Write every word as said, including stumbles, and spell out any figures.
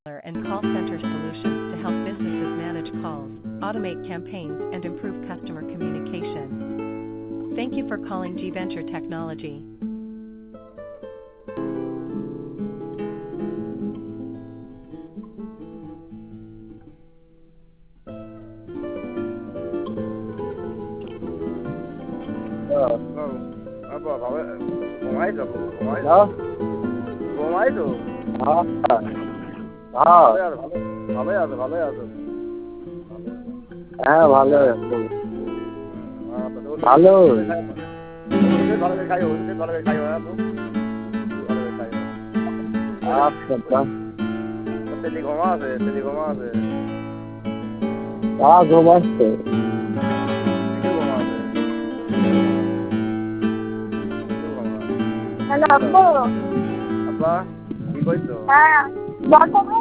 and call center solutions to help businesses manage calls, automate campaigns, and improve customer communication. Thank you for calling G Venture Technology. Ờ, vâng. À, bỏ bảo vệ bỏ máy rồi, bỏ máy Đó, bỏ máy rồi. đó, ভালো đó, আছে ভালো আছে ভালো আছে হ্যাঁ ভালো আছি। ভালো ভালো, ওষুধ ভালো করে খাইও ওষুধ ভালো করে খাইও আপু ভালো করে খাইও আচ্ছা, তা তেলি ঘমা আছে তেলি ঘমা আছে তা ঘুম আসছে। একটু ঘমা আছে একটু ঘমা হ্যালো আব্বু। আপা কি কইছো হ্যাঁ বর্তমান